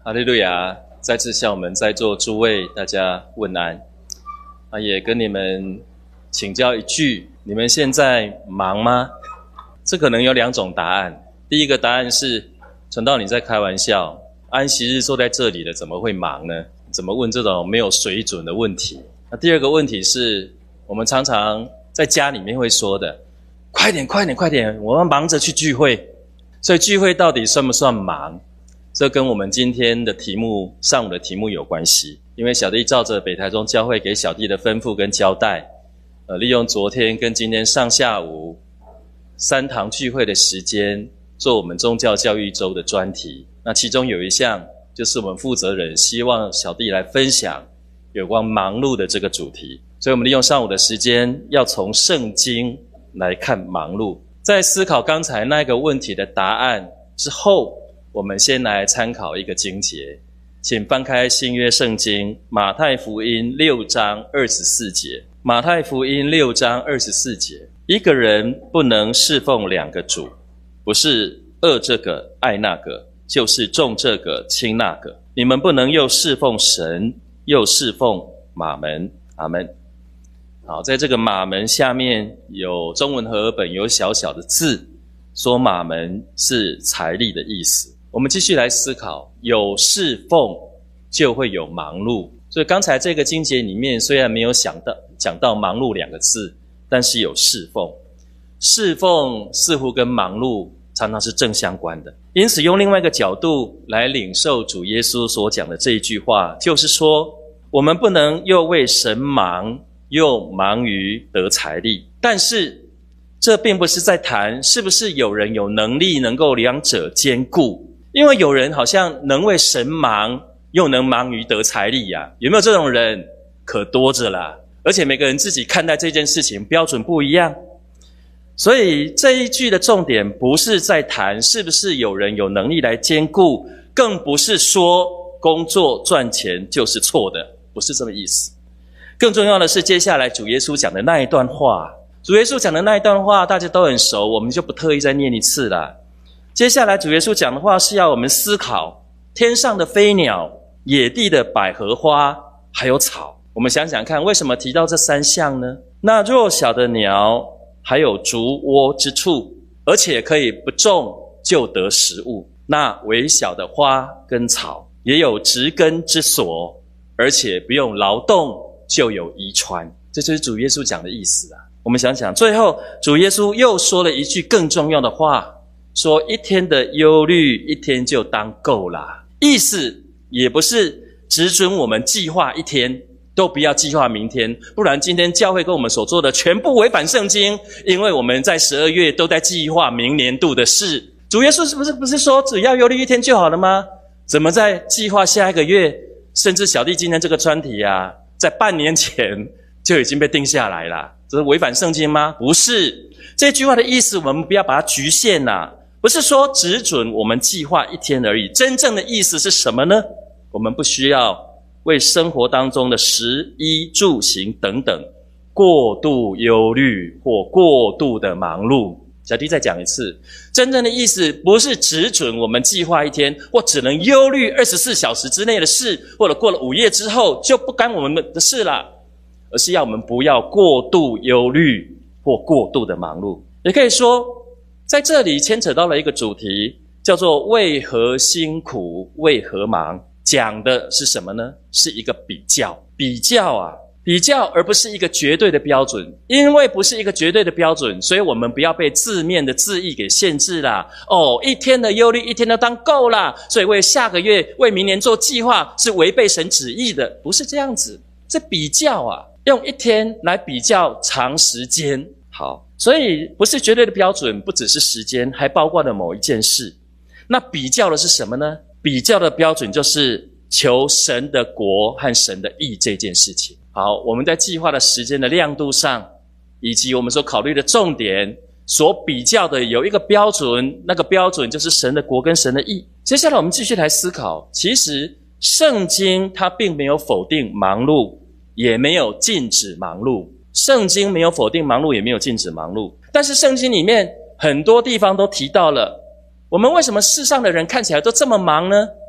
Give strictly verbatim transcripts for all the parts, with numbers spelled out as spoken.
哈利路亚！再次向我们在座诸位大家问安啊，也跟你们请教一句：你们现在忙吗？这可能有两种答案。第一个答案是：传道你在开玩笑，安息日坐在这里了，怎么会忙呢？怎么问这种没有水准的问题？那第二个问题是，我们常常在家里面会说的：快点，快点，快点，我们忙着去聚会。所以聚会到底算不算忙？这跟我们今天的题目上午的题目有关系，因为小弟照着北台中教会给小弟的吩咐跟交代，呃，利用昨天跟今天上下午三堂聚会的时间，做我们宗教教育周的专题。那其中有一项就是我们负责人希望小弟来分享有关忙碌的这个主题，所以我们利用上午的时间，要从圣经来看忙碌。在思考刚才那个问题的答案之后，我们先来参考一个经节，请翻开新约圣经马太福音六章二十四节。马太福音六章二十四节，一个人不能侍奉两个主，不是恶这个爱那个，就是重这个轻那个。你们不能又侍奉神，又侍奉马门。阿们。好，在这个马门下面有中文和合本有小小的字，说马门是财力的意思。我们继续来思考，有侍奉就会有忙碌。所以刚才这个经节里面虽然没有想到讲到忙碌两个字，但是有侍奉。侍奉似乎跟忙碌常常是正相关的。因此用另外一个角度来领受主耶稣所讲的这一句话，就是说我们不能又为神忙，又忙于得财力。但是这并不是在谈是不是有人有能力能够两者兼顾，因为有人好像能为神忙，又能忙于得财力呀、啊。有没有这种人？可多着啦。而且每个人自己看待这件事情标准不一样。所以这一句的重点不是在谈是不是有人有能力来兼顾，更不是说工作赚钱就是错的，不是这么意思。更重要的是接下来主耶稣讲的那一段话。主耶稣讲的那一段话大家都很熟，我们就不特意再念一次了。接下来主耶稣讲的话是要我们思考天上的飞鸟、野地的百合花还有草。我们想想看，为什么提到这三项呢？那弱小的鸟还有筑窝之处，而且可以不种就得食物。那微小的花跟草也有植根之所，而且不用劳动就有遗传。这就是主耶稣讲的意思啊。我们想想，最后主耶稣又说了一句更重要的话，说一天的忧虑一天就当够啦。意思也不是只准我们计划一天，都不要计划明天，不然今天教会跟我们所做的全部违反圣经，因为我们在十二月都在计划明年度的事。主耶稣是不是不是说只要忧虑一天就好了吗？怎么在计划下一个月？甚至小弟今天这个专题啊，在半年前就已经被定下来了，这是违反圣经吗？不是。这句话的意思我们不要把它局限啦、啊，不是说只准我们计划一天而已。真正的意思是什么呢？我们不需要为生活当中的食衣住行等等过度忧虑或过度的忙碌。小弟再讲一次，真正的意思不是只准我们计划一天，或只能忧虑二十四小时之内的事，或者过了午夜之后就不干我们的事了，而是要我们不要过度忧虑或过度的忙碌。也可以说在这里牵扯到了一个主题，叫做为何辛苦为何忙。讲的是什么呢？是一个比较。比较啊比较而不是一个绝对的标准。因为不是一个绝对的标准，所以我们不要被字面的字义给限制啦。哦，一天的忧虑一天都当够啦，所以为下个月为明年做计划是违背神旨意的。不是这样子。这比较啊用一天来比较长时间。好，所以不是绝对的标准，不只是时间，还包括了某一件事。那比较的是什么呢？比较的标准就是求神的国和神的义这件事情。好，我们在计划的时间的亮度上，以及我们所考虑的重点，所比较的有一个标准，那个标准就是神的国跟神的义。接下来我们继续来思考，其实圣经它并没有否定忙碌，也没有禁止忙碌。圣经没有否定忙碌，也没有禁止忙碌，但是圣经里面很多地方都提到了，我们为什么世上的人看起来都这么忙呢？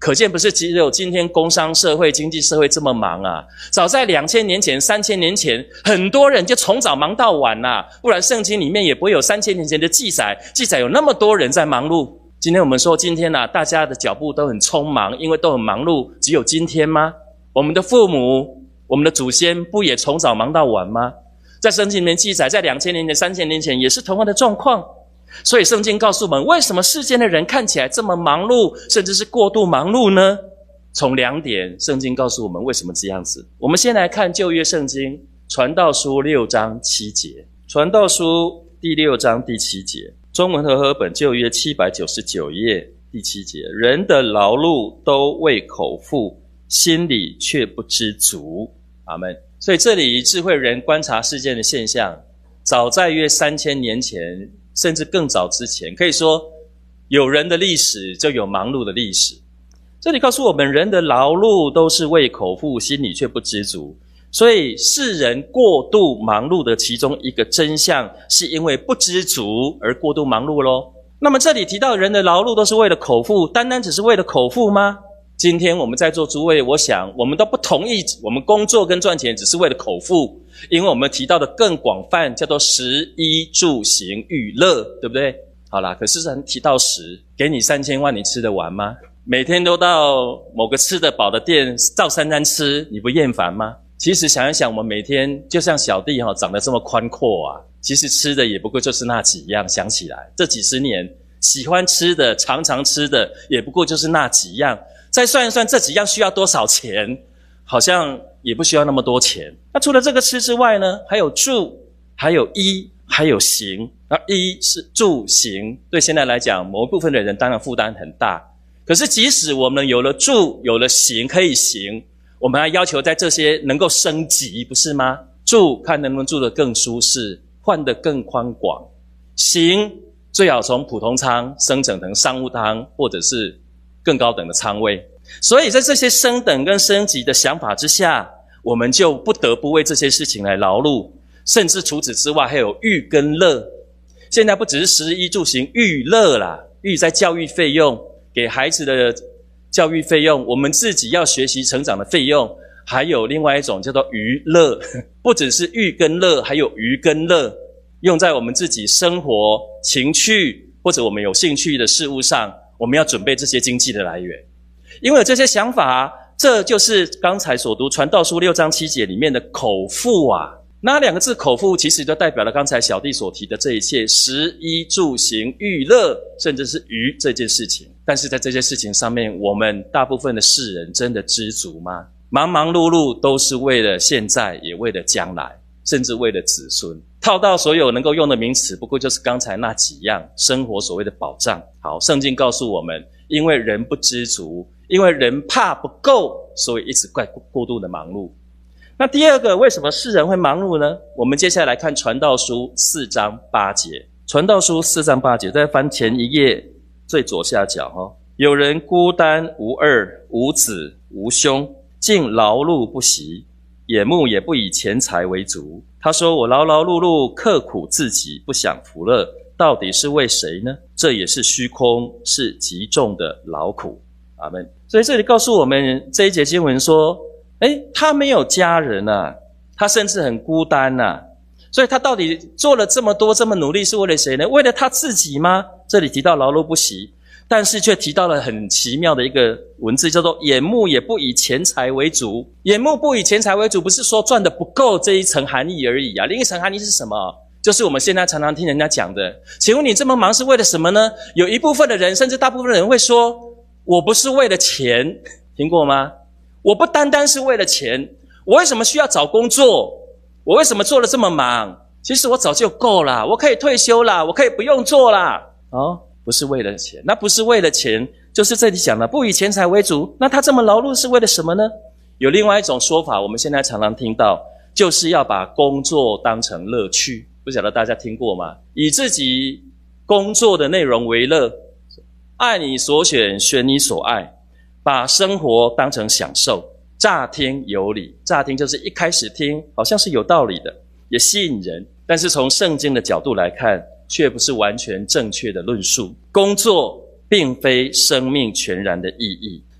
可见不是只有今天工商社会、经济社会这么忙啊，早在两千年前、三千年前，很多人就从早忙到晚啦、啊，不然圣经里面也不会有三千年前的记载，记载有那么多人在忙碌。今天我们说今天啊，大家的脚步都很匆忙，因为都很忙碌，只有今天吗？我们的父母、我们的祖先不也从早忙到晚吗？在圣经里面记载，在两千年前、三千年前也是同样的状况。所以圣经告诉我们，为什么世间的人看起来这么忙碌，甚至是过度忙碌呢？从两点，圣经告诉我们为什么这样子。我们先来看旧约圣经传道书六章七节，传道书第六章第七节，中文和合本旧约七百九十九页第七节，人的劳碌都为口腹，心里却不知足。阿们。所以这里智慧人观察世间的现象，早在约三千年前，甚至更早之前，可以说有人的历史就有忙碌的历史。这里告诉我们，人的劳碌都是为口腹，心里却不知足。所以世人过度忙碌的其中一个真相，是因为不知足而过度忙碌咯。那么这里提到人的劳碌都是为了口腹，单单只是为了口腹吗？今天我们在座诸位，我想我们都不同意我们工作跟赚钱只是为了口腹，因为我们提到的更广泛，叫做食衣住行娱乐，对不对？好啦，可是人提到食，给你三千万你吃得完吗？每天都到某个吃得饱的店照三餐吃，你不厌烦吗？其实想一想，我们每天就像小弟哈长得这么宽阔啊，其实吃的也不过就是那几样，想起来这几十年喜欢吃的常常吃的也不过就是那几样，再算一算这几样需要多少钱，好像也不需要那么多钱。那除了这个吃之外呢，还有住，还有衣，还有行。那衣是住行，对现在来讲某一部分的人当然负担很大，可是即使我们有了住，有了行可以行，我们还要求在这些能够升级，不是吗？住看能不能住得更舒适，换得更宽广，行最好从普通舱升等成商务舱，或者是更高等的舱位。所以在这些升等跟升级的想法之下，我们就不得不为这些事情来劳碌，甚至除此之外还有育跟乐。现在不只是食衣住行，育乐啦，育在教育费用，给孩子的教育费用，我们自己要学习成长的费用，还有另外一种叫做娱乐，不只是育跟乐，还有娱跟乐，用在我们自己生活情趣或者我们有兴趣的事物上，我们要准备这些经济的来源。因为有这些想法，这就是刚才所读传道书六章七节里面的口腹啊。那两个字口腹其实就代表了刚才小弟所提的这一切，食衣住行娱乐，甚至是娱这件事情。但是在这些事情上面，我们大部分的世人真的知足吗？忙忙碌碌都是为了现在，也为了将来，甚至为了子孙。套到所有能够用的名词，不过就是刚才那几样生活所谓的保障。好，圣经告诉我们，因为人不知足，因为人怕不够，所以一直怪过度的忙碌。那第二个，为什么世人会忙碌呢？我们接下来看传道书四章八节。传道书四章八节，再翻前一页最左下角哈。有人孤单无二，无子无兄，竟劳碌不息，眼目也不以钱财为足。他说，我劳劳碌碌，刻苦自己，不享福乐，到底是为谁呢？这也是虚空，是极重的劳苦。阿们。所以这里告诉我们，这一节经文说，诶，他没有家人啊，他甚至很孤单啊，所以他到底做了这么多这么努力是为了谁呢？为了他自己吗？这里提到劳碌不息，但是却提到了很奇妙的一个文字，叫做眼目也不以钱财为足。眼目不以钱财为足，不是说赚得不够这一层含义而已啊。另一层含义是什么？就是我们现在常常听人家讲的，请问你这么忙是为了什么呢？有一部分的人，甚至大部分的人会说，我不是为了钱，听过吗？我不单单是为了钱，我为什么需要找工作？我为什么做得这么忙？其实我早就够了，我可以退休啦，我可以不用做啦。哦，不是为了钱，那不是为了钱，就是这里讲的不以钱财为足。那他这么劳碌是为了什么呢？有另外一种说法，我们现在常常听到，就是要把工作当成乐趣。不晓得大家听过吗？以自己工作的内容为乐，爱你所选，选你所爱，把生活当成享受。乍听有理，乍听就是一开始听好像是有道理的，也吸引人，但是从圣经的角度来看，却不是完全正确的论述。工作并非生命全然的意义，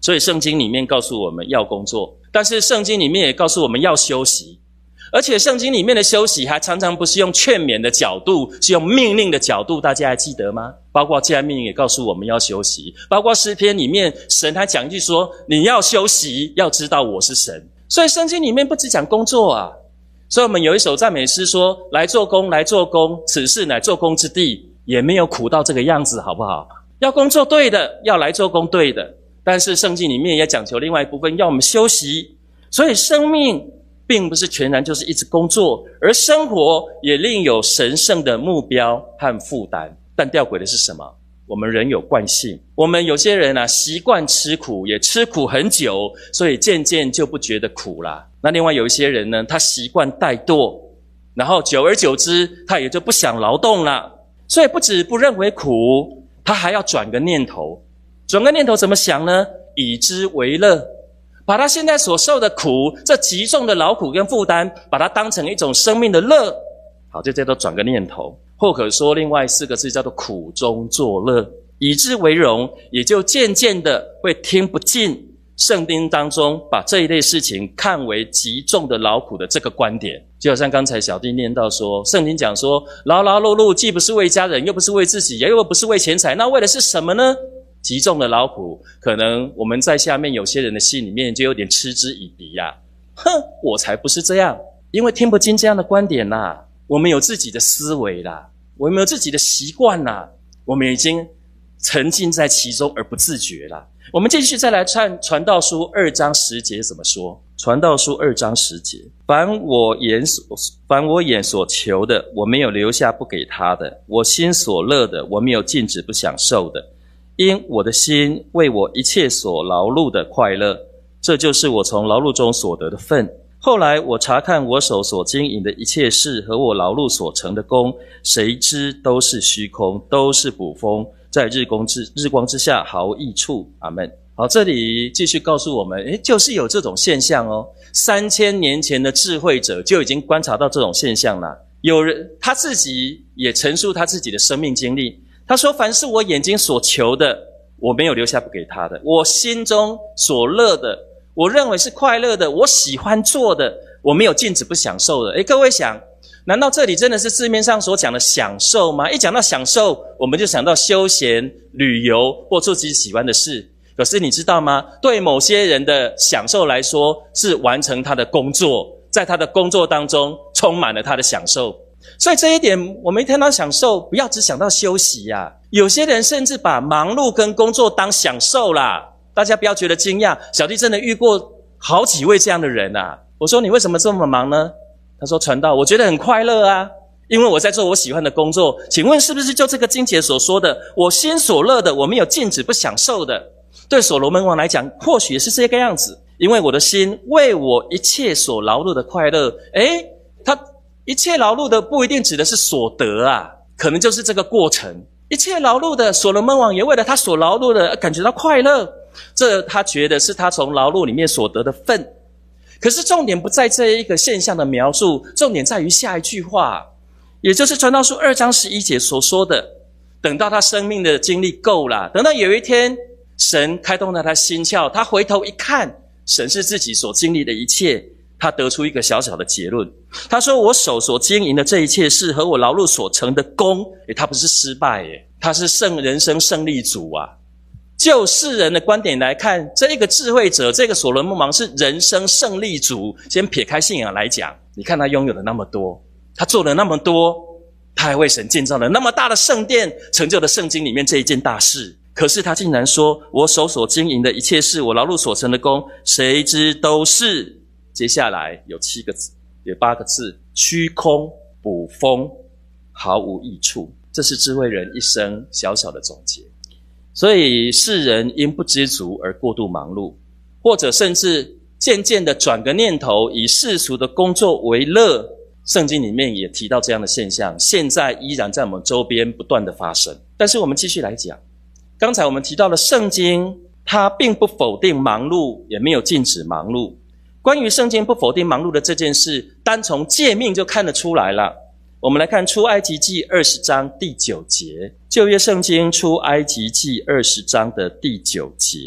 所以圣经里面告诉我们要工作，但是圣经里面也告诉我们要休息。而且圣经里面的休息还常常不是用劝勉的角度，是用命令的角度，大家还记得吗？包括既然命令也告诉我们要休息，包括诗篇里面神还讲一句说，你要休息，要知道我是神。所以圣经里面不只讲工作啊，所以我们有一首赞美诗说，来做工，来做工，此事乃做工之地，也没有苦到这个样子，好不好？要工作对的，要来做工对的，但是圣经里面也讲求另外一部分，要我们休息。所以生命并不是全然就是一直工作，而生活也另有神圣的目标和负担。但吊诡的是什么？我们人有惯性，我们有些人啊习惯吃苦，也吃苦很久，所以渐渐就不觉得苦啦。那另外有一些人呢，他习惯怠惰，然后久而久之他也就不想劳动了，所以不止不认为苦，他还要转个念头。转个念头怎么想呢？以之为乐，把他现在所受的苦，这极重的劳苦跟负担，把它当成一种生命的乐。好，这叫做转个念头。或可说另外四个字叫做苦中作乐，以之为荣，也就渐渐的会听不进圣经当中把这一类事情看为极重的劳苦的这个观点。就好像刚才小弟念到说，圣经讲说劳劳碌碌既不是为家人，又不是为自己，又不是为钱财，那为的是什么呢？极重的劳苦。可能我们在下面有些人的心里面就有点嗤之以鼻呀、啊、哼，我才不是这样，因为听不进这样的观点啦，我们有自己的思维啦，我们有自己的习惯啦，我们已经沉浸在其中而不自觉啦。我们继续再来看传道书二章十节怎么说。传道书二章十节，凡我眼所凡我眼所求的，我没有留下不给他的；我心所乐的，我没有禁止不享受的。因我的心为我一切所劳碌的快乐，这就是我从劳碌中所得的份。后来我查看我手所经营的一切事和我劳碌所成的功，谁知都是虚空，都是捕风，在日光之日光之下毫无益处。阿们。好，这里继续告诉我们，诶，就是有这种现象哦。三千年前的智慧者就已经观察到这种现象了。有人他自己也陈述他自己的生命经历，他说：凡是我眼睛所求的，我没有留下不给他的；我心中所乐的，我认为是快乐的，我喜欢做的，我没有禁止不享受的。诶，各位想，难道这里真的是字面上所讲的享受吗？一讲到享受，我们就想到休闲、旅游或做自己喜欢的事。可是你知道吗？对某些人的享受来说，是完成他的工作，在他的工作当中充满了他的享受。所以这一点，我们一谈到享受，不要只想到休息啊。有些人甚至把忙碌跟工作当享受啦。大家不要觉得惊讶，小弟真的遇过好几位这样的人啊。我说你为什么这么忙呢？他说传道，我觉得很快乐啊，因为我在做我喜欢的工作。请问是不是就这个经节所说的，我心所乐的，我没有禁止不享受的？对所罗门王来讲，或许也是这个样子，因为我的心为我一切所劳碌的快乐。诶，他一切劳碌的不一定指的是所得啊，可能就是这个过程。一切劳碌的，所罗门王也为了他所劳碌的感觉到快乐，这他觉得是他从劳碌里面所得的份。可是重点不在这一个现象的描述，重点在于下一句话，也就是传道书二章十一节所说的，等到他生命的经历够了，等到有一天神开动了他心窍，他回头一看，神是自己所经历的一切，他得出一个小小的结论。他说我手所经营的这一切事和我劳碌所成的功，诶，他不是失败耶，他是胜人生胜利组啊。就世人的观点来看，这一个智慧者，这个所罗门王是人生胜利组。先撇开信仰来讲，你看他拥有了那么多，他做了那么多，他还为神建造了那么大的圣殿，成就了圣经里面这一件大事。可是他竟然说，我手所经营的一切事，我劳碌所成的功，谁知都是，接下来有七个字，有八个字，虚空捕风，毫无益处。这是智慧人一生小小的总结。所以世人因不知足而过度忙碌，或者甚至渐渐的转个念头，以世俗的工作为乐。圣经里面也提到这样的现象，现在依然在我们周边不断的发生。但是我们继续来讲，刚才我们提到了圣经，它并不否定忙碌，也没有禁止忙碌。关于圣经不否定忙碌的这件事，单从诫命就看得出来了。我们来看出埃及记二十章第九节，旧约圣经出埃及记二十章的第九节，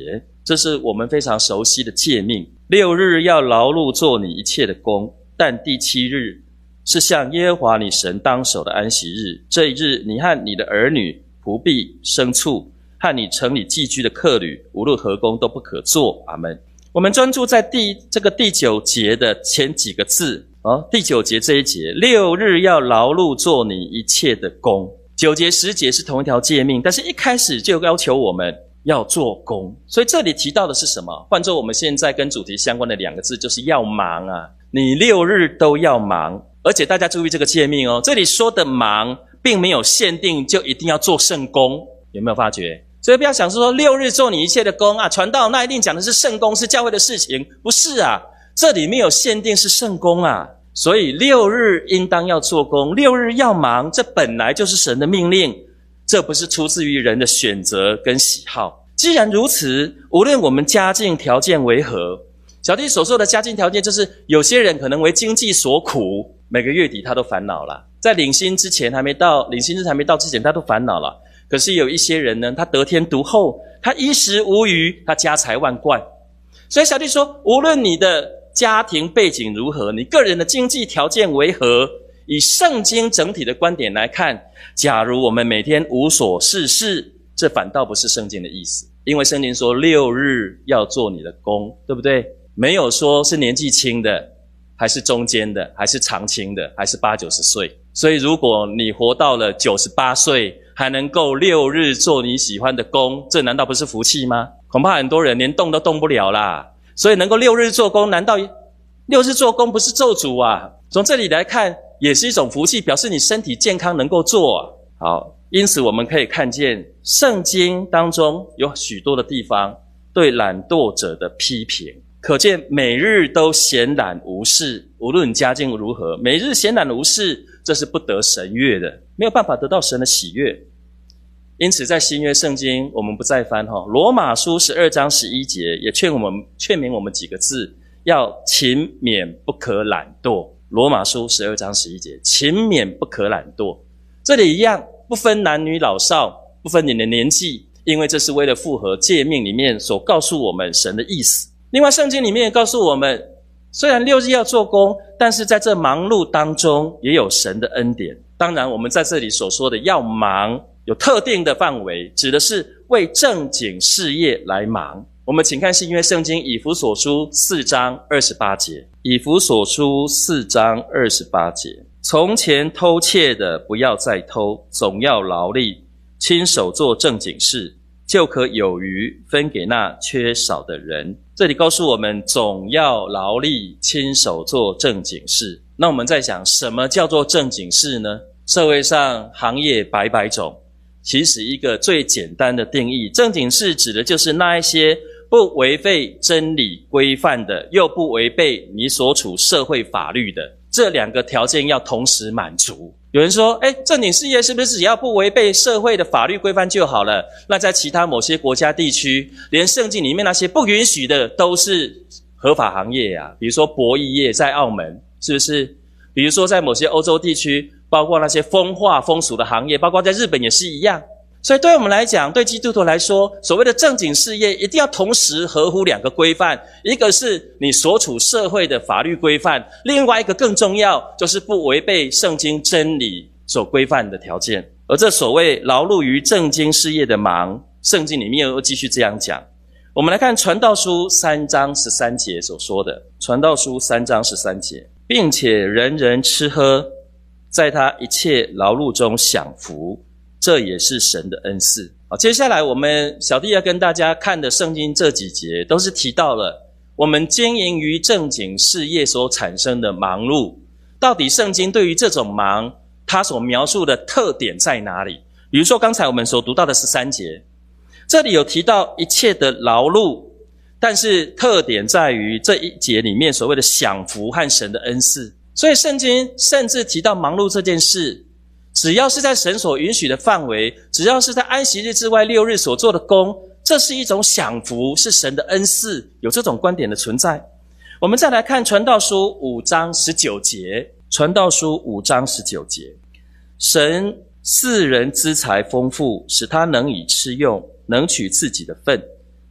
这是我们非常熟悉的诫命。六日要劳碌做你一切的工，但第七日是向耶和华你神当守的安息日。这一日，你和你的儿女、仆婢、牲畜，和你城里寄居的客旅，无论何工都不可做。阿们。我们专注在第这个第九节的前几个字哦，第九节这一节，六日要劳碌做你一切的工。九节、十节是同一条诫命，但是一开始就要求我们要做工。所以这里提到的是什么？换作我们现在跟主题相关的两个字，就是要忙啊！你六日都要忙，而且大家注意这个诫命哦，这里说的忙并没有限定就一定要做圣工，有没有发觉？所以不要想说六日做你一切的工啊，传道那一定讲的是圣工，是教会的事情，不是啊，这里没有限定是圣工啊。所以六日应当要做工，六日要忙，这本来就是神的命令，这不是出自于人的选择跟喜好。既然如此，无论我们家境条件为何，小弟所说的家境条件就是有些人可能为经济所苦，每个月底他都烦恼了，在领薪之前还没到，领薪日还没到之前他都烦恼了。可是有一些人呢，他得天独厚，他衣食无余，他家财万贯。所以小弟说，无论你的家庭背景如何，你个人的经济条件为何，以圣经整体的观点来看，假如我们每天无所事事，这反倒不是圣经的意思。因为圣经说六日要做你的工，对不对？没有说是年纪轻的，还是中间的，还是长青的，还是八九十岁。所以如果你活到了九十八岁，还能够六日做你喜欢的工，这难道不是福气吗？恐怕很多人连动都动不了啦。所以能够六日做工，难道六日做工不是咒诅啊？从这里来看，也是一种福气，表示你身体健康能够做啊。好，因此我们可以看见圣经当中有许多的地方对懒惰者的批评，可见每日都闲懒无事，无论家境如何，每日闲懒无事，这是不得神悦的，没有办法得到神的喜悦。因此在新约圣经我们不再翻哈，罗马书十二章十一节也劝我们劝勉我们几个字，要勤勉不可懒惰。罗马书十二章十一节，勤勉不可懒惰。这里一样，不分男女老少，不分你的年纪，因为这是为了符合诫命里面所告诉我们神的意思。另外圣经里面也告诉我们，虽然六日要做工，但是在这忙碌当中也有神的恩典。当然我们在这里所说的要忙有特定的范围，指的是为正经事业来忙。我们请看新约圣经以弗所书四章二十八节，以弗所书四章二十八节，从前偷窃的不要再偷，总要劳力，亲手做正经事，就可有余分给那缺少的人。这里告诉我们总要劳力，亲手做正经事。那我们在想，什么叫做正经事呢？社会上行业百百种，其实一个最简单的定义，正经事指的就是那一些不违背真理规范的，又不违背你所处社会法律的，这两个条件要同时满足。有人说，诶，正经事业是不是只要不违背社会的法律规范就好了？那在其他某些国家地区，连圣经里面那些不允许的都是合法行业啊，比如说博弈业在澳门，是不是？比如说在某些欧洲地区，包括那些风化风俗的行业，包括在日本也是一样。所以对我们来讲，对基督徒来说，所谓的正经事业一定要同时合乎两个规范，一个是你所处社会的法律规范，另外一个更重要，就是不违背圣经真理所规范的条件。而这所谓劳碌于正经事业的忙，圣经里面又继续这样讲。我们来看传道书三章十三节所说的，传道书三章十三节，并且人人吃喝，在他一切劳碌中享福，这也是神的恩赐。好，接下来我们小弟要跟大家看的圣经这几节，都是提到了我们经营于正经事业所产生的忙碌。到底圣经对于这种忙，它所描述的特点在哪里？比如说刚才我们所读到的十三节，这里有提到一切的劳碌，但是特点在于这一节里面所谓的享福和神的恩赐。所以圣经甚至提到忙碌这件事，只要是在神所允许的范围，只要是在安息日之外六日所做的工，这是一种享福，是神的恩赐，有这种观点的存在。我们再来看传道书五章十九节，传道书五章十九节，神赐人资财丰富，使他能以吃用，能取自己的分，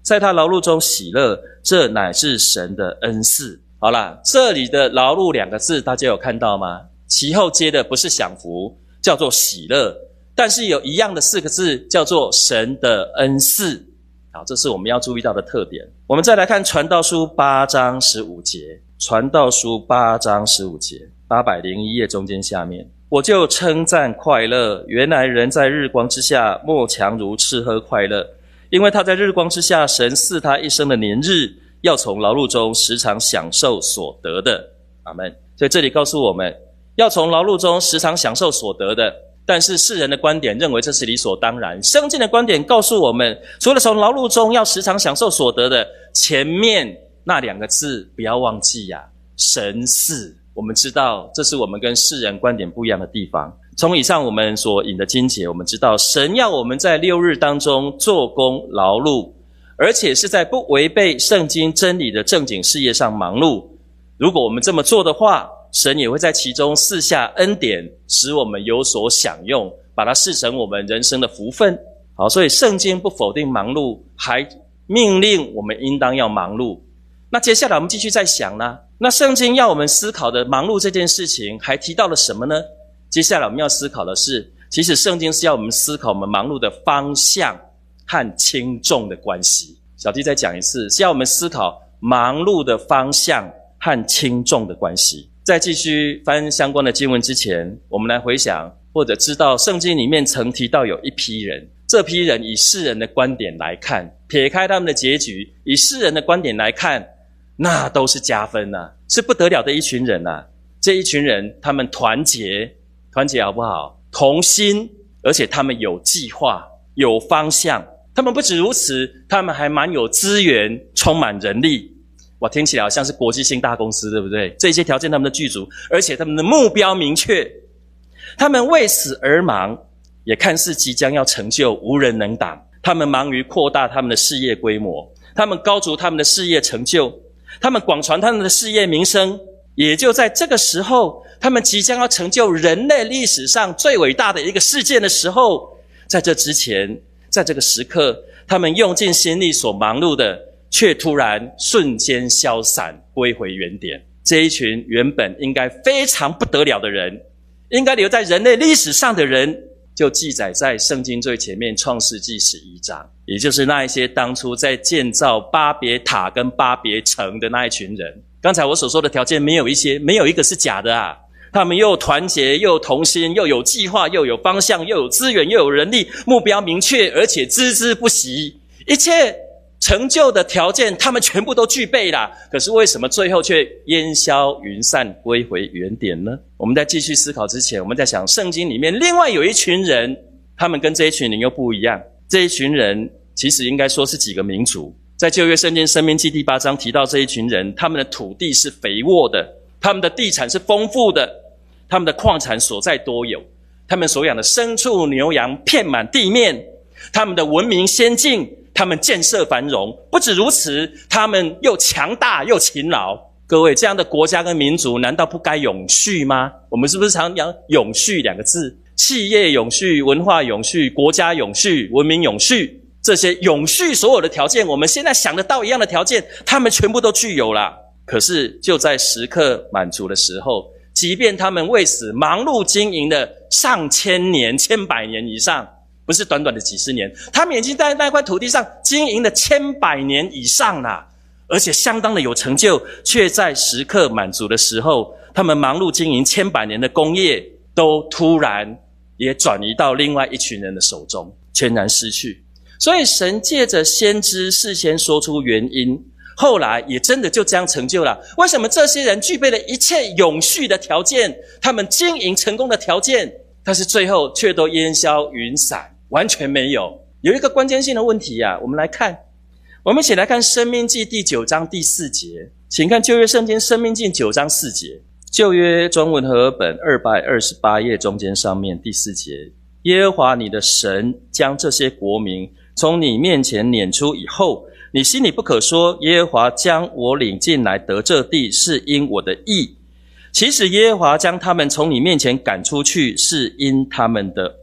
在他劳碌中喜乐，这乃是神的恩赐。好啦，这里的劳碌两个字大家有看到吗？其后接的不是享福，叫做喜乐，但是有一样的四个字叫做神的恩赐。好，这是我们要注意到的特点。我们再来看传道书八章十五节，传道书八章十五节，八百零一页中间下面，我就称赞快乐，原来人在日光之下莫强如吃喝快乐，因为他在日光之下，神赐他一生的年日，要从劳碌中时常享受所得的。阿们。所以这里告诉我们，要从劳碌中时常享受所得的，但是世人的观点认为这是理所当然。圣经的观点告诉我们，除了从劳碌中要时常享受所得的，前面那两个字不要忘记呀、啊，神赐。我们知道这是我们跟世人观点不一样的地方。从以上我们所引的经节，我们知道神要我们在六日当中做工劳碌，而且是在不违背圣经真理的正经事业上忙碌。如果我们这么做的话，神也会在其中赐下恩典，使我们有所享用，把它视成我们人生的福分。好，所以圣经不否定忙碌，还命令我们应当要忙碌。那接下来我们继续再想呢，那圣经要我们思考的忙碌这件事情还提到了什么呢？接下来我们要思考的是，其实圣经是要我们思考我们忙碌的方向和轻重的关系。小弟再讲一次，是要我们思考忙碌的方向和轻重的关系。在继续翻相关的经文之前，我们来回想或者知道圣经里面曾提到有一批人，这批人以世人的观点来看，撇开他们的结局，以世人的观点来看，那都是加分啊，是不得了的一群人啊。这一群人他们团结团结好不好？同心，而且他们有计划，有方向。他们不止如此，他们还蛮有资源，充满人力。哇，听起来好像是国际性大公司，对不对？这些条件他们的具足，而且他们的目标明确。他们为此而忙，也看似即将要成就，无人能挡。他们忙于扩大他们的事业规模，他们高筑他们的事业成就，他们广传他们的事业名声。也就在这个时候，他们即将要成就人类历史上最伟大的一个事件的时候，在这之前，在这个时刻，他们用尽心力所忙碌的，却突然瞬间消散，归回原点。这一群原本应该非常不得了的人，应该留在人类历史上的人，就记载在圣经最前面创世纪十一章，也就是那一些当初在建造巴别塔跟巴别城的那一群人。刚才我所说的条件没有一些，没有一个是假的啊。他们又团结，又同心，又有计划，又有方向，又有资源，又有人力，目标明确，而且孜孜不息。一切成就的条件他们全部都具备了，可是为什么最后却烟消云散，归回原点呢？我们在继续思考之前，我们在想圣经里面另外有一群人，他们跟这一群人又不一样。这一群人其实应该说是几个民族。在旧约圣经申命记第八章提到这一群人，他们的土地是肥沃的，他们的地产是丰富的，他们的矿产所在多有，他们所养的牲畜牛羊遍满地面，他们的文明先进，他们建设繁荣。不止如此，他们又强大又勤劳。各位，这样的国家跟民族难道不该永续吗？我们是不是常讲永续两个字？企业永续，文化永续，国家永续，文明永续，这些永续所有的条件，我们现在想得到一样的条件，他们全部都具有了。可是就在时刻满足的时候，即便他们为此忙碌经营了上千年、千百年以上，不是短短的几十年，他们已经在那块土地上经营了千百年以上了，而且相当的有成就，却在时刻满足的时候，他们忙碌经营千百年的工业，都突然也转移到另外一群人的手中，全然失去。所以神借着先知事先说出原因，后来也真的就这样成就了。为什么这些人具备了一切永续的条件，他们经营成功的条件，但是最后却都烟消云散，完全没有？有一个关键性的问题啊，我们来看，我们一起来看申命记第九章第四节，请看旧约圣经申命记九章四节，旧约中文和合本二百二十八页中间上面第四节，耶和华你的神将这些国民从你面前撵出以后，你心里不可说，耶和华将我领进来得这地是因我的义，其实耶和华将他们从你面前赶出去是因他们的恶。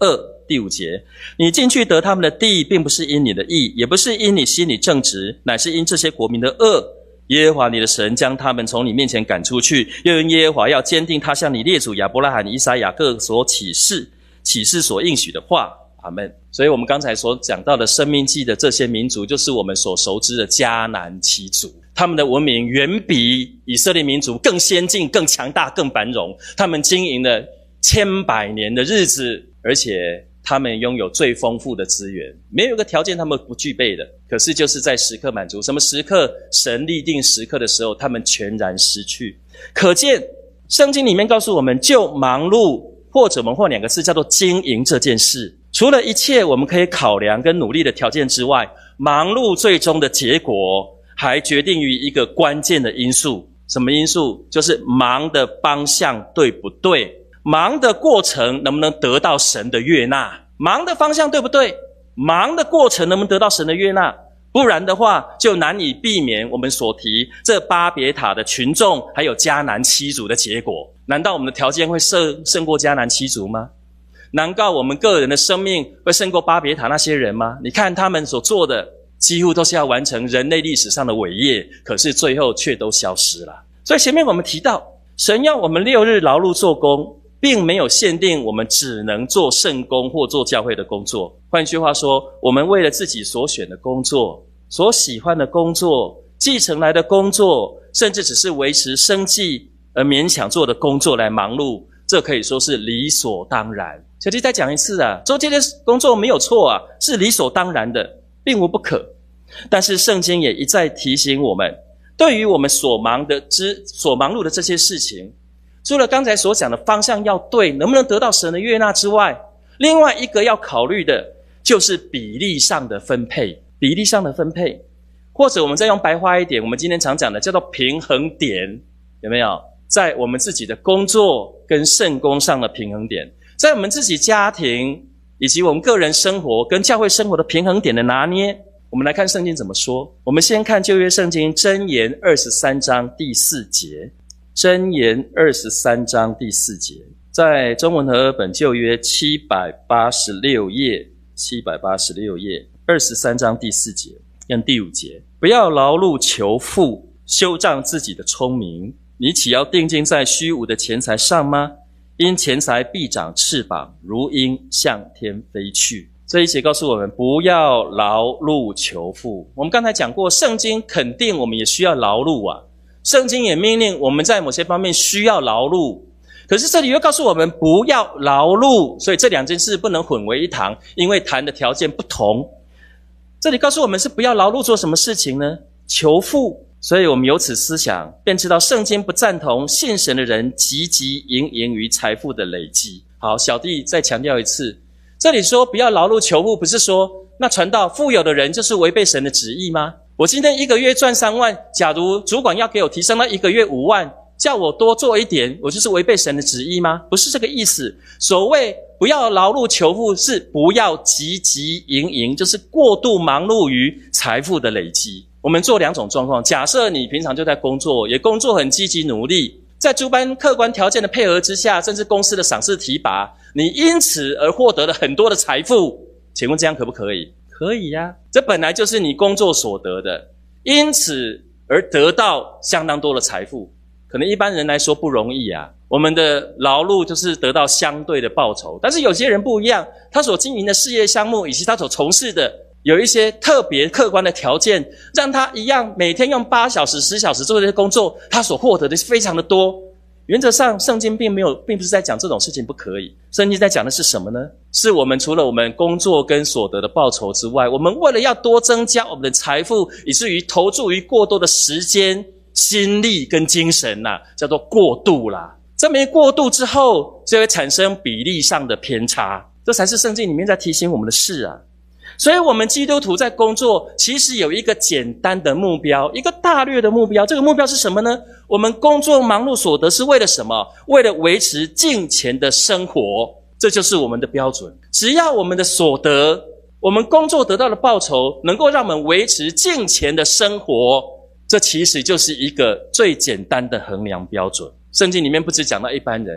第五节，你进去得他们的地，并不是因你的义，也不是因你心里正直，乃是因这些国民的恶。耶和华你的神将他们从你面前赶出去，又因耶和华要坚定他向你列祖亚伯拉罕、以撒、雅各所起誓、起誓所应许的话。阿们。所以我们刚才所讲到的生命记的这些民族，就是我们所熟知的迦南七族。他们的文明远比以色列民族更先进、更强大、更繁荣。他们经营了千百年的日子，而且他们拥有最丰富的资源，没有一个条件他们不具备的。可是就是在时刻满足，什么时刻？神立定时刻的时候，他们全然失去。可见圣经里面告诉我们，就忙碌，或者我们换两个字叫做经营这件事，除了一切我们可以考量跟努力的条件之外，忙碌最终的结果还决定于一个关键的因素。什么因素？就是忙的方向对不对，忙的过程能不能得到神的悦纳。忙的方向对不对，忙的过程能不能得到神的悦纳，不然的话就难以避免我们所提这巴别塔的群众还有迦南七族的结果。难道我们的条件会胜胜过迦南七族吗？难道我们个人的生命会胜过巴别塔那些人吗？你看他们所做的几乎都是要完成人类历史上的伟业，可是最后却都消失了。所以前面我们提到，神要我们六日劳碌做工，并没有限定我们只能做圣工或做教会的工作。换句话说，我们为了自己所选的工作、所喜欢的工作、继承来的工作，甚至只是维持生计而勉强做的工作来忙碌，这可以说是理所当然。小弟再讲一次啊，做这些工作没有错啊，是理所当然的，并无不可。但是圣经也一再提醒我们，对于我们所忙的之所忙碌的这些事情，除了刚才所讲的方向要对，能不能得到神的悦纳之外，另外一个要考虑的就是比例上的分配。比例上的分配，或者我们再用白话一点，我们今天常讲的叫做平衡点，有没有？在我们自己的工作跟圣工上的平衡点，在我们自己家庭以及我们个人生活跟教会生活的平衡点的拿捏。我们来看圣经怎么说。我们先看旧约圣经箴言二十三章第四节。箴言二十三章第四节，在中文和合本旧约七百八十六页七百八十六页二十三章第四节跟第五节，不要劳碌求富，修仗自己的聪明，你岂要定睛在虚无的钱财上吗？因钱财必长翅膀，如鹰向天飞去。这一节告诉我们，不要劳碌求富。我们刚才讲过，圣经肯定我们也需要劳碌啊，圣经也命令我们在某些方面需要劳碌，可是这里又告诉我们不要劳碌，所以这两件事不能混为一谈，因为谈的条件不同。这里告诉我们是不要劳碌做什么事情呢？求富。所以我们由此思想，便知道圣经不赞同信神的人汲汲营营于财富的累积。好，小弟再强调一次，这里说不要劳碌求富，不是说那传道富有的人就是违背神的旨意吗？我今天一个月赚三万，假如主管要给我提升到一个月五万，叫我多做一点，我就是违背神的旨意吗？不是这个意思。所谓不要劳碌求富，是不要汲汲营营，就是过度忙碌于财富的累积。我们做两种状况，假设你平常就在工作，也工作很积极努力，在诸般客观条件的配合之下，甚至公司的赏识提拔，你因此而获得了很多的财富，请问这样可不可以？可以呀、啊，这本来就是你工作所得的，因此而得到相当多的财富，可能一般人来说不容易啊。我们的劳碌就是得到相对的报酬，但是有些人不一样，他所经营的事业项目以及他所从事的有一些特别客观的条件，让他一样每天用八小时十小时做这些工作，他所获得的是非常的多。原则上圣经并没有并不是在讲这种事情不可以，圣经在讲的是什么呢？是我们除了我们工作跟所得的报酬之外，我们为了要多增加我们的财富，以至于投注于过多的时间心力跟精神啦、啊，叫做过度啦。这么一过度之后，就会产生比例上的偏差，这才是圣经里面在提醒我们的事啊。所以我们基督徒在工作其实有一个简单的目标，一个大略的目标。这个目标是什么呢？我们工作忙碌所得是为了什么？为了维持敬虔的生活，这就是我们的标准。只要我们的所得，我们工作得到的报酬能够让我们维持敬虔的生活，这其实就是一个最简单的衡量标准。圣经里面不只讲到一般人，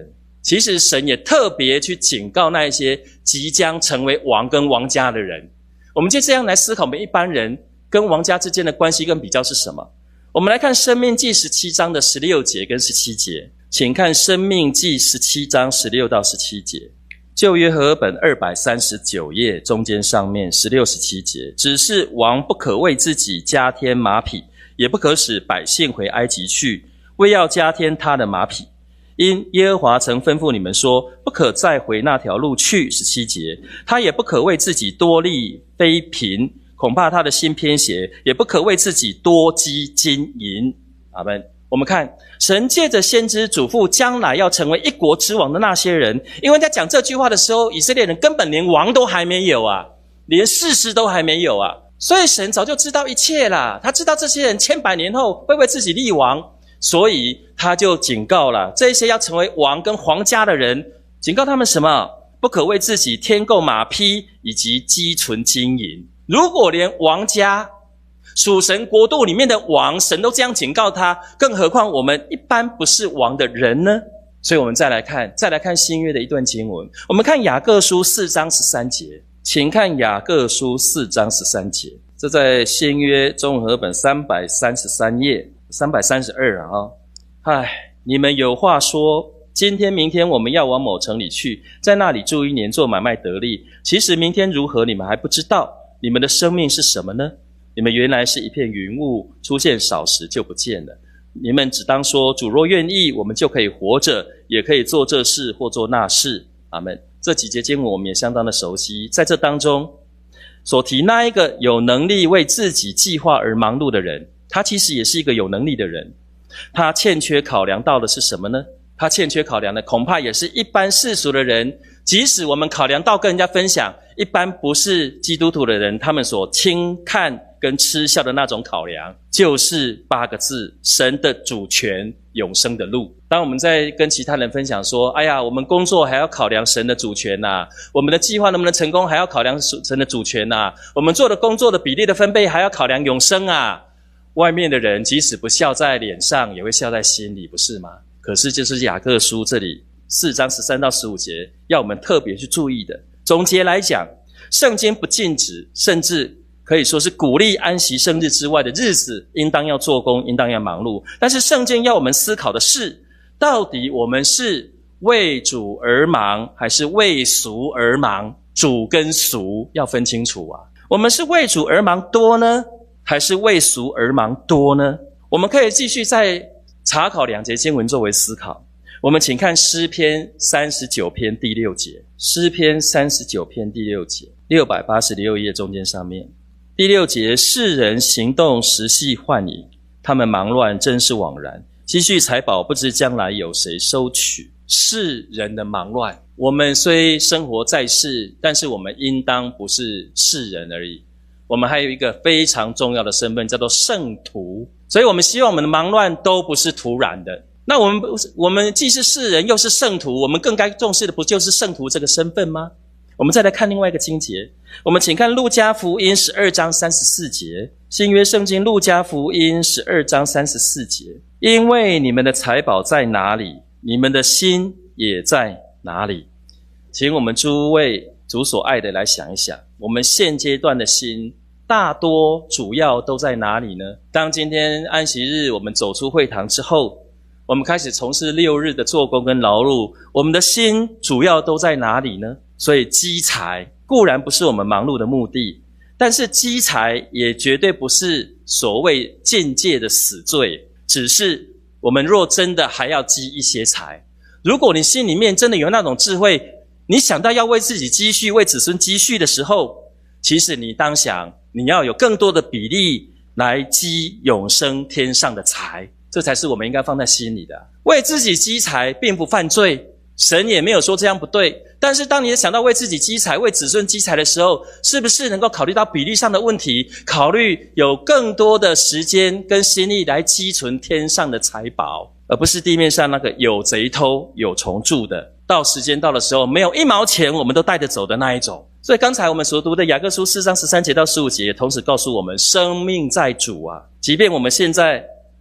其实神也特别去警告那一些即将成为王跟王家的人。我们就这样来思考我们一般人跟王家之间的关系跟比较是什么。我们来看申命记十七章的十六节跟十七节，请看申命记十七章十六到十七节。旧约和合本二百三十九页中间上面十六、十七节，只是王不可为自己加添马匹，也不可使百姓回埃及去，为要加添他的马匹。因耶和华曾吩咐你们说，不可再回那条路去。十七节，他也不可为自己多立妃嫔，恐怕他的心偏邪，也不可为自己多积金银。阿们。我们看神借着先知嘱咐将来要成为一国之王的那些人，因为在讲这句话的时候，以色列人根本连王都还没有啊，连士师都还没有啊，所以神早就知道一切啦，他知道这些人千百年后会为自己立王，所以他就警告了这些要成为王跟皇家的人，警告他们什么？不可为自己添购马匹以及积存金银。如果连王家属神国度里面的王，神都这样警告他，更何况我们一般不是王的人呢？所以我们再来看再来看新约的一段经文，我们看雅各书四章十三节，请看雅各书四章十三节，这在新约综合本三百三十三页三百三十二啊、哦。唉，你们有话说，今天明天我们要往某城里去，在那里住一年，做买卖得利。其实明天如何你们还不知道，你们的生命是什么呢？你们原来是一片云雾，出现少时就不见了。你们只当说，主若愿意，我们就可以活着，也可以做这事或做那事。阿们。这几节经文我们也相当的熟悉，在这当中所提那一个有能力为自己计划而忙碌的人，他其实也是一个有能力的人。他欠缺考量到的是什么呢？他欠缺考量的恐怕也是一般世俗的人，即使我们考量到跟人家分享，一般不是基督徒的人，他们所轻看跟嗤笑的那种考量，就是八个字：神的主权，永生的路。当我们在跟其他人分享说，哎呀，我们工作还要考量神的主权啊，我们的计划能不能成功还要考量神的主权啊，我们做的工作的比例的分配还要考量永生啊，外面的人即使不笑在脸上，也会笑在心里，不是吗？可是就是雅各书这里四章十三到十五节要我们特别去注意的。总结来讲，圣经不禁止，甚至可以说是鼓励安息生日之外的日子应当要做工，应当要忙碌。但是圣经要我们思考的是，到底我们是为主而忙，还是为俗而忙？主跟俗要分清楚啊。我们是为主而忙多呢，还是为俗而忙多呢？我们可以继续再查考两节经文作为思考。我们请看诗篇三十九篇第六节，诗篇三十九篇第六节，六百八十六页中间上面第六节，世人行动时系幻影，他们忙乱真是枉然，积蓄财宝不知将来有谁收取。世人的忙乱，我们虽生活在世，但是我们应当不是世人而已，我们还有一个非常重要的身份，叫做圣徒。所以我们希望我们的忙乱都不是突然的。那我们我们既是世人又是圣徒，我们更该重视的不就是圣徒这个身份吗？我们再来看另外一个经节，我们请看路加福音十二章三十四节，新约圣经路加福音十二章三十四节，因为你们的财宝在哪里，你们的心也在哪里。请我们诸位主所爱的来想一想，我们现阶段的心大多主要都在哪里呢？当今天安息日我们走出会堂之后，我们开始从事六日的做工跟劳碌，我们的心主要都在哪里呢？所以积财固然不是我们忙碌的目的，但是积财也绝对不是所谓境界的死罪，只是我们若真的还要积一些财，如果你心里面真的有那种智慧，你想到要为自己积蓄，为子孙积蓄的时候，其实你当想你要有更多的比例来积永生天上的财，这才是我们应该放在心里的。为自己积财并不犯罪，神也没有说这样不对，但是当你想到为自己积财，为子孙积财的时候，是不是能够考虑到比例上的问题，考虑有更多的时间跟心力来积存天上的财宝，而不是地面上那个有贼偷有虫蛀的，到时间到的时候没有一毛钱我们都带着走的那一种。所以刚才我们所读的雅各书四章十三节到十五节，同时告诉我们生命在主啊，即便我们现在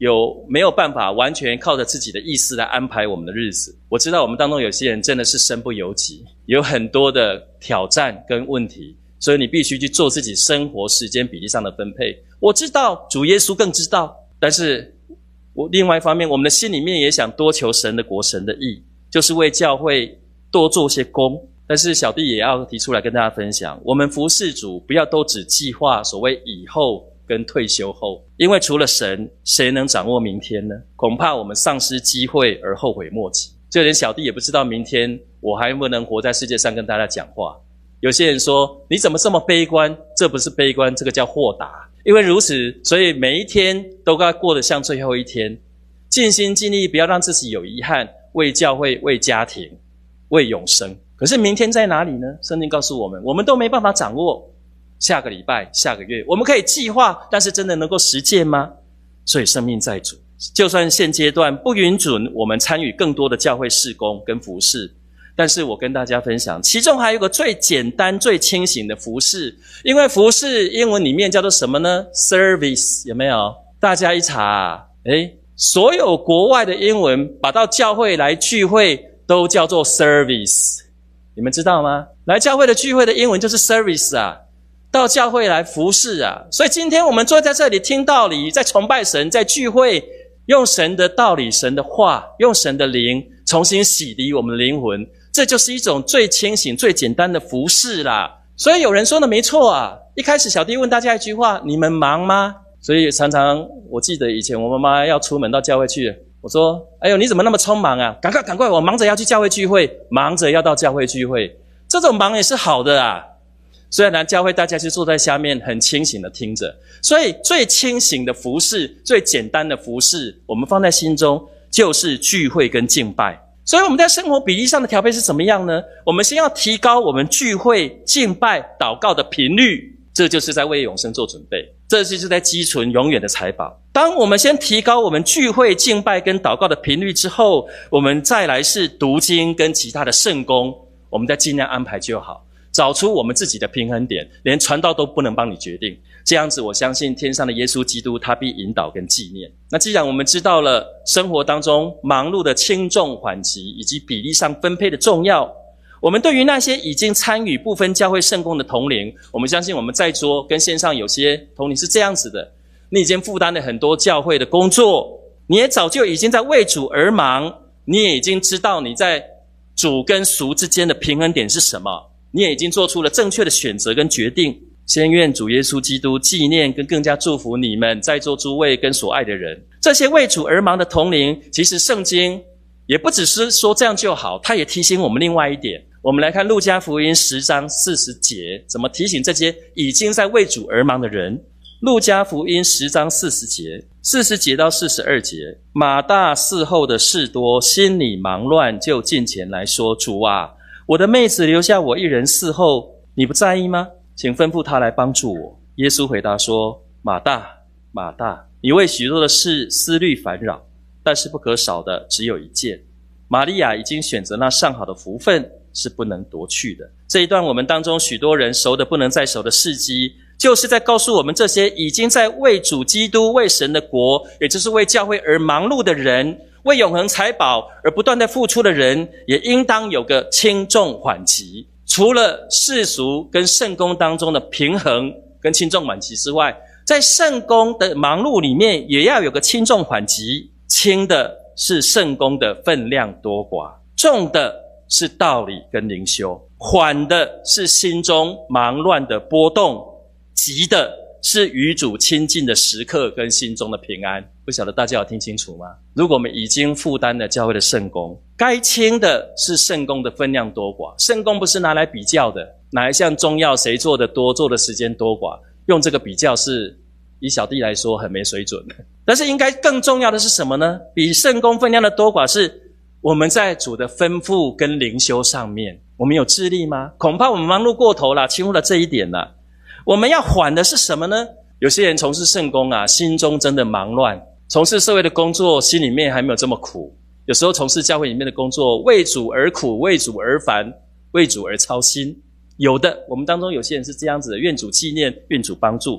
有没有办法完全靠着自己的意思来安排我们的日子？我知道我们当中有些人真的是身不由己，有很多的挑战跟问题，所以你必须去做自己生活时间比例上的分配。我知道主耶稣更知道，但是我另外一方面，我们的心里面也想多求神的国、神的义，就是为教会多做些工。但是小弟也要提出来跟大家分享，我们服事主不要都只计划所谓以后跟退休后，因为除了神，谁能掌握明天呢？恐怕我们丧失机会而后悔莫及。就连小弟也不知道明天我还能不能活在世界上跟大家讲话。有些人说你怎么这么悲观？这不是悲观，这个叫豁达。因为如此，所以每一天都该过得像最后一天，尽心尽力，不要让自己有遗憾，为教会、为家庭、为永生。可是明天在哪里呢？圣经告诉我们，我们都没办法掌握。下个礼拜、下个月，我们可以计划，但是真的能够实践吗？所以生命在主，就算现阶段不允准我们参与更多的教会事工跟服事，但是我跟大家分享，其中还有一个最简单、最清醒的服事。因为服事英文里面叫做什么呢？ Service， 有没有？大家一查，诶，所有国外的英文把到教会来聚会都叫做 Service， 你们知道吗？来教会的聚会的英文就是 Service 啊，到教会来服事啊。所以今天我们坐在这里听道理，在崇拜神，在聚会，用神的道理、神的话，用神的灵重新洗涤我们的灵魂，这就是一种最清醒、最简单的服事啦。所以有人说的没错啊，一开始小弟问大家一句话，你们忙吗？所以常常我记得以前我妈妈要出门到教会去，我说哎呦你怎么那么匆忙啊，赶快赶快，我忙着要去教会聚会，忙着要到教会聚会。这种忙也是好的啊，虽然教会大家就坐在下面很清醒的听着。所以最清醒的服事，最简单的服事，我们放在心中就是聚会跟敬拜。所以我们在生活比例上的调配是怎么样呢？我们先要提高我们聚会、敬拜、祷告的频率，这就是在为永生做准备，这就是在积存永远的财宝。当我们先提高我们聚会、敬拜跟祷告的频率之后，我们再来是读经跟其他的圣工，我们再尽量安排就好，找出我们自己的平衡点，连传道都不能帮你决定。这样子我相信天上的耶稣基督他必引导跟纪念。那既然我们知道了生活当中忙碌的轻重缓急以及比例上分配的重要，我们对于那些已经参与部分教会圣工的同龄，我们相信我们在座跟线上有些同龄是这样子的，你已经负担了很多教会的工作，你也早就已经在为主而忙，你也已经知道你在主跟俗之间的平衡点是什么，你也已经做出了正确的选择跟决定。先愿主耶稣基督纪念跟更加祝福你们在座诸位跟所爱的人。这些为主而忙的同龄，其实圣经也不只是说这样就好，他也提醒我们另外一点。我们来看路加福音十章四十节，怎么提醒这些已经在为主而忙的人。路加福音十章四十节，四十节到四十二节，马大伺候的事多，心里忙乱，就近前来说，主啊，我的妹子留下我一人伺候，你不在意吗？请吩咐他来帮助我。耶稣回答说，马大，马大，你为许多的事思虑烦扰，但是不可少的只有一件。玛利亚已经选择那上好的福分，是不能夺去的。这一段我们当中许多人熟的不能再熟的事迹，就是在告诉我们这些已经在为主基督、为神的国，也就是为教会而忙碌的人，为永恒财宝而不断的付出的人，也应当有个轻重缓急。除了世俗跟圣工当中的平衡跟轻重缓急之外，在圣工的忙碌里面也要有个轻重缓急。轻的是圣工的分量多寡，重的是道理跟灵修，缓的是心中忙乱的波动，急的是与主亲近的时刻跟心中的平安。不晓得大家有听清楚吗？如果我们已经负担了教会的圣工，该轻的是圣工的分量多寡。圣工不是拿来比较的，哪一项重要谁做的多，做的时间多寡，用这个比较是以小弟来说很没水准的。但是应该更重要的是什么呢？比圣工分量的多寡是我们在主的吩咐跟灵修上面，我们有智力吗？恐怕我们忙碌过头了，轻忽了这一点了。我们要缓的是什么呢？有些人从事圣工啊，心中真的忙乱，从事社会的工作心里面还没有这么苦，有时候从事教会里面的工作，为主而苦，为主而烦，为主而操心。有的我们当中有些人是这样子的，愿主纪念，愿主帮助。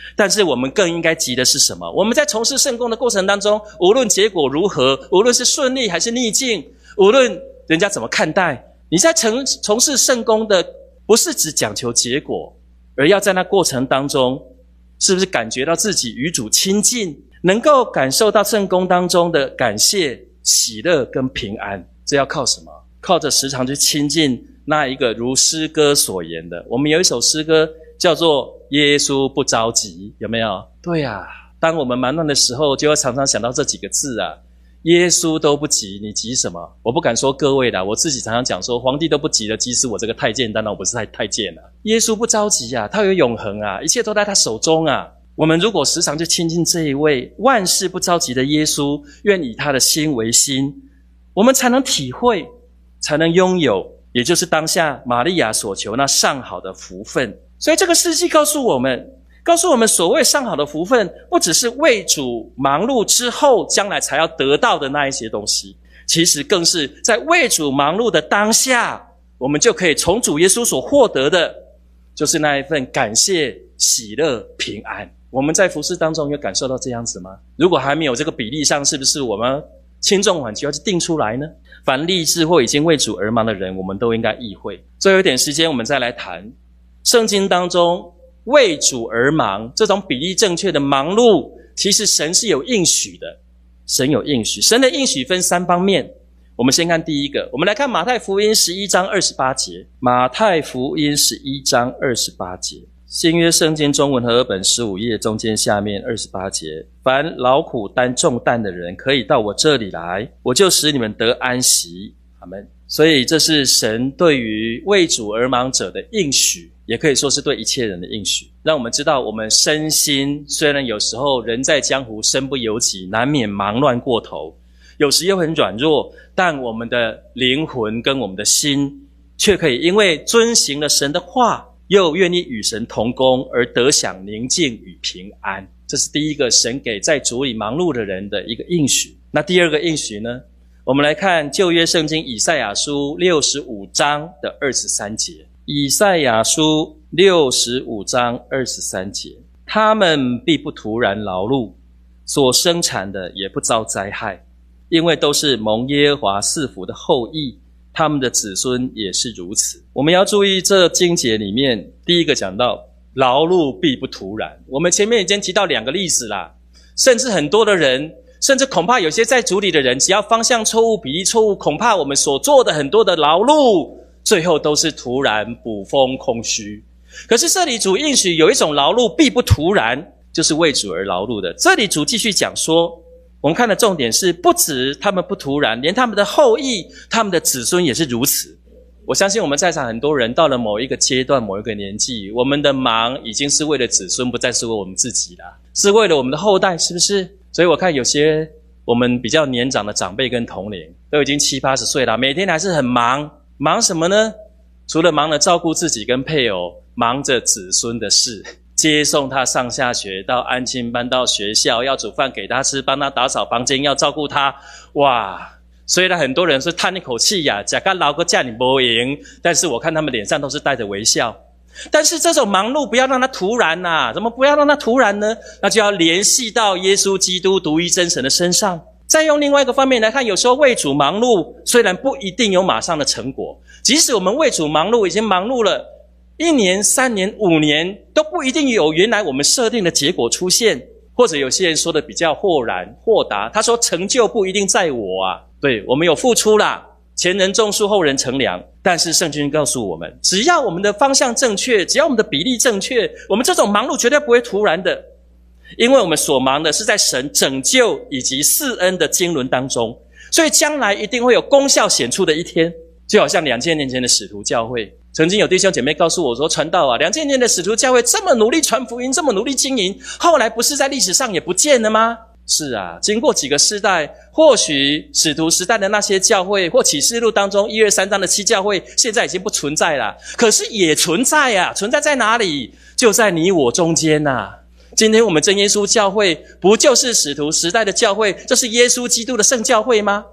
但是我们更应该急的是什么？我们在从事圣工的过程当中，无论结果如何，无论是顺利还是逆境，无论人家怎么看待，你在从从事圣工的，不是只讲求结果，而要在那过程当中，是不是感觉到自己与主亲近，能够感受到圣工当中的感谢、喜乐跟平安？这要靠什么？靠着时常去亲近那一个如诗歌所言的。我们有一首诗歌叫做耶稣不着急，有没有？对啊，当我们忙乱的时候，就要常常想到这几个字啊，耶稣都不急，你急什么？我不敢说各位啦，我自己常常讲说，皇帝都不急了，急死我这个太监，当然我不是太太监啊。耶稣不着急啊，他有永恒啊，一切都在他手中啊。我们如果时常去亲近这一位万事不着急的耶稣，愿以他的心为心，我们才能体会，才能拥有，也就是当下玛利亚所求那上好的福分。所以这个事迹告诉我们，告诉我们所谓上好的福分，不只是为主忙碌之后将来才要得到的那一些东西，其实更是在为主忙碌的当下，我们就可以从主耶稣所获得的，就是那一份感谢、喜乐、平安。我们在服事当中有感受到这样子吗？如果还没有这个比例上，是不是我们轻重缓急要去定出来呢？凡立志或已经为主而忙的人，我们都应该意会。最后一点时间，我们再来谈圣经当中为主而忙这种比例正确的忙碌，其实神是有应许的。神有应许，神的应许分三方面。我们先看第一个，我们来看马太福音十一章二十八节。马太福音十一章二十八节，新约圣经中文和合本十五页中间下面二十八节，凡劳苦担重担的人，可以到我这里来，我就使你们得安息。阿们。所以这是神对于为主而忙者的应许，也可以说是对一切人的应许，让我们知道我们身心虽然有时候人在江湖身不由己，难免忙乱过头，有时又很软弱，但我们的灵魂跟我们的心却可以因为遵行了神的话，又愿意与神同工，而得享宁静与平安。这是第一个神给在主里忙碌的人的一个应许。那第二个应许呢？我们来看旧约圣经以赛亚书六十五章的二十三节。以赛亚书六十五章二十三节，他们必不突然劳碌，所生产的也不遭灾害，因为都是蒙耶和华赐福的后裔，他们的子孙也是如此。我们要注意这经节里面第一个讲到劳碌必不突然。我们前面已经提到两个例子啦，甚至很多的人，甚至恐怕有些在主里的人，只要方向错误、比例错误，恐怕我们所做的很多的劳碌，最后都是突然捕风空虚。可是这里主应许有一种劳碌必不突然，就是为主而劳碌的。这里主继续讲说，我们看的重点是，不止他们不突然，连他们的后裔、他们的子孙也是如此。我相信我们在场很多人到了某一个阶段、某一个年纪，我们的忙已经是为了子孙，不再是为我们自己了，是为了我们的后代，是不是？所以我看有些我们比较年长的长辈跟同龄都已经七八十岁了，每天还是很忙。忙什么呢？除了忙着照顾自己跟配偶，忙着子孙的事，接送他上下学，到安亲班，到学校，要煮饭给他吃，帮他打扫房间，要照顾他。哇，虽然很多人是叹一口气呀，假干劳个假你不赢，但是我看他们脸上都是带着微笑。但是这种忙碌不要让它突然啊，怎么不要让它突然呢？那就要联系到耶稣基督独一真神的身上。再用另外一个方面来看，有时候为主忙碌虽然不一定有马上的成果，即使我们为主忙碌已经忙碌了一年、三年、五年，都不一定有原来我们设定的结果出现。或者有些人说的比较豁然豁达，他说成就不一定在我啊，对，我们有付出啦，前人种树后人乘凉，但是圣经告诉我们，只要我们的方向正确，只要我们的比例正确，我们这种忙碌绝对不会突然的，因为我们所忙的是在神拯救以及赐恩的经纶当中，所以将来一定会有功效显出的一天。就好像两千年前的使徒教会，曾经有弟兄姐妹告诉我说，传道啊，两千年的使徒教会这么努力传福音，这么努力经营，后来不是在历史上也不见了吗？是啊，经过几个世代，或许使徒时代的那些教会，或启示录当中一二三章的七教会，现在已经不存在了，可是也存在啊，存在在哪里？就在你我中间啊。今天我们真耶稣教会，不就是使徒时代的教会，这是耶稣基督的圣教会吗？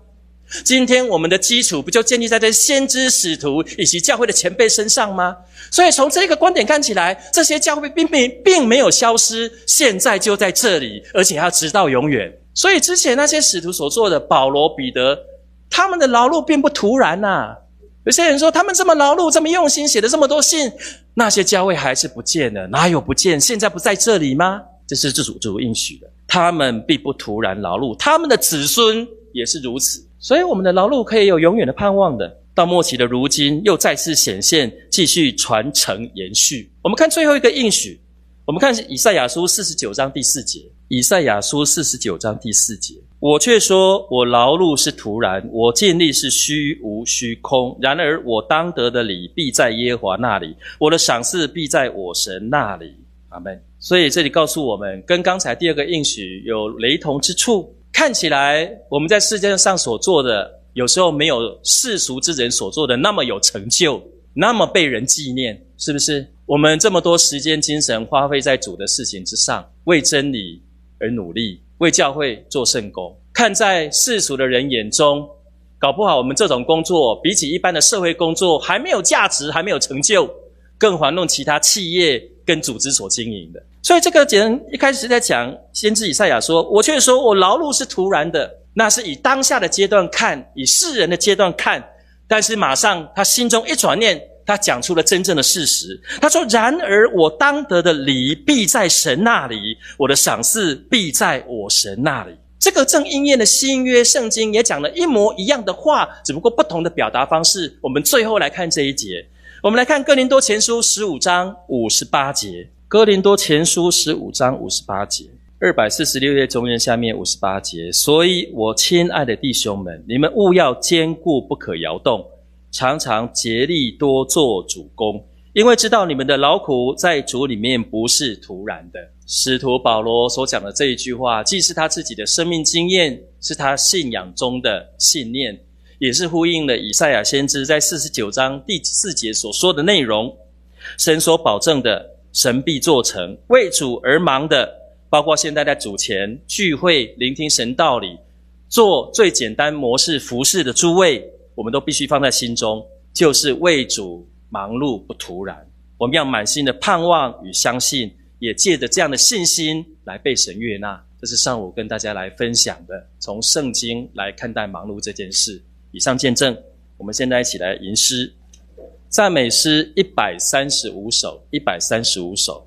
今天我们的基础不就建立在这先知使徒以及教会的前辈身上吗？所以从这个观点看起来，这些教会并并并没有消失，现在就在这里，而且要直到永远。所以之前那些使徒所做的，保罗、彼得，他们的劳碌并不突然啊。有些人说他们这么劳碌，这么用心，写了这么多信，那些教会还是不见了，哪有不见？现在不在这里吗？这是主主应许的，他们并不突然劳碌，他们的子孙也是如此。所以我们的劳碌可以有永远的盼望的，到末期的如今又再次显现，继续传承延续。我们看最后一个应许，我们看以赛亚书四十九章第四节，以赛亚书四十九章第四节，我却说我劳碌是徒然，我尽力是虚无虚空，然而我当得的礼必在耶和华那里，我的赏赐必在我神那里。阿们。所以这里告诉我们，跟刚才第二个应许有雷同之处。看起来我们在世界上所做的，有时候没有世俗之人所做的那么有成就，那么被人纪念，是不是？我们这么多时间精神花费在主的事情之上，为真理而努力，为教会做圣工。看在世俗的人眼中，搞不好我们这种工作比起一般的社会工作还没有价值，还没有成就，更遑论其他企业跟组织所经营的。所以这个人一开始在讲，先知以赛亚说，我却说我劳碌是徒然的，那是以当下的阶段看，以世人的阶段看，但是马上他心中一转念，他讲出了真正的事实。他说，然而我当得的礼必在神那里，我的赏赐必在我神那里。这个正应验的新约圣经也讲了一模一样的话，只不过不同的表达方式。我们最后来看这一节，我们来看哥林多前书十五章五十八节，哥林多前书十五章五十八节，二百四十六页中间下面五十八节，所以我亲爱的弟兄们，你们务要坚固，不可摇动，常常竭力多做主工，因为知道你们的劳苦在主里面不是徒然的。使徒保罗所讲的这一句话，既是他自己的生命经验，是他信仰中的信念，也是呼应了以赛亚先知在四十九章第四节所说的内容。神所保证的，神必做成，为主而忙的，包括现在在主前聚会聆听神道理，做最简单模式服事的诸位，我们都必须放在心中，就是为主忙碌不徒然。我们要满心的盼望与相信，也借着这样的信心来被神悦纳。这是上午跟大家来分享的，从圣经来看待忙碌这件事。以上见证，我们现在一起来吟诗，赞美诗一百三十五首，一百三十五首。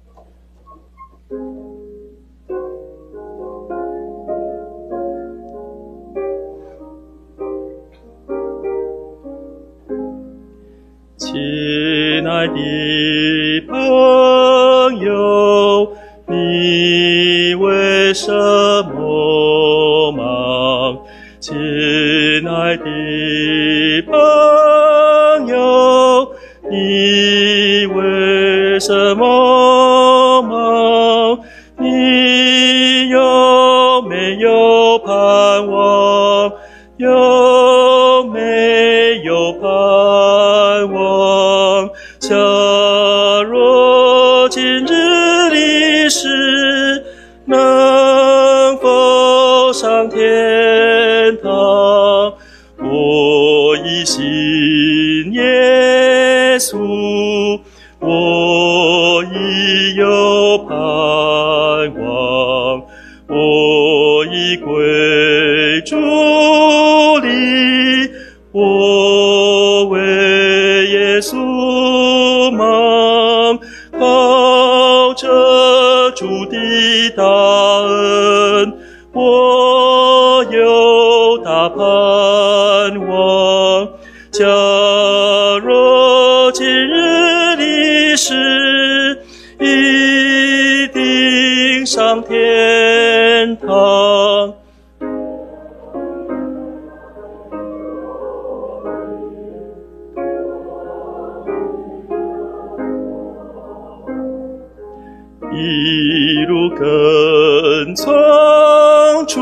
亲爱的朋友，你为什么忙？亲爱的朋友，你为什么忙？你有没有盼望？有没有盼望？假若今日离世，能否上天堂？我已信耶稣，我已有盼望，我已归主里，我为耶稣忙，靠着主的大恩，我有大盼望。假若今日离世，一定上天堂。一路跟从主，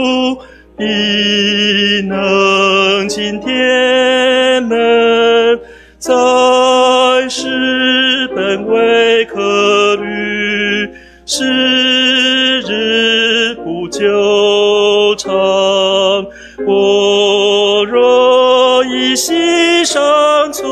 必能进天门，在世本为客旅，是日不久长。我若一息生存，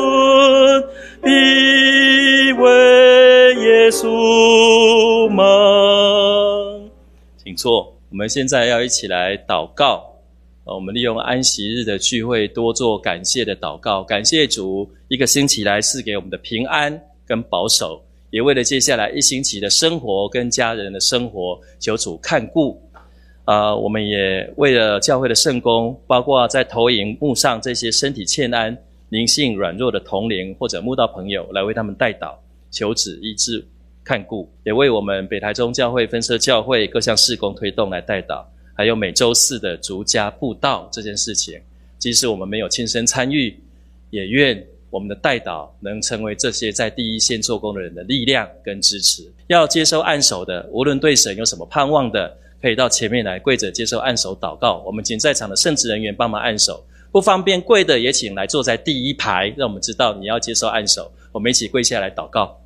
必为耶稣忙。请坐。我们现在要一起来祷告。我们利用安息日的聚会，多做感谢的祷告，感谢主一个星期来赐给我们的平安跟保守，也为了接下来一星期的生活跟家人的生活，求主看顾。呃，我们也为了教会的圣工，包括在投影幕上这些身体欠安、灵性软弱的同龄或者慕道朋友，来为他们代祷，求主医治看顾，也为我们北台中教会分社教会各项事工推动来代祷，还有每周四的逐家布道这件事情，即使我们没有亲身参与，也愿我们的代祷能成为这些在第一线做工的人的力量跟支持。要接受按手的，无论对神有什么盼望的，可以到前面来跪着接受按手祷告，我们请在场的圣职人员帮忙按手，不方便跪的也请来坐在第一排，让我们知道你要接受按手，我们一起跪下来祷告。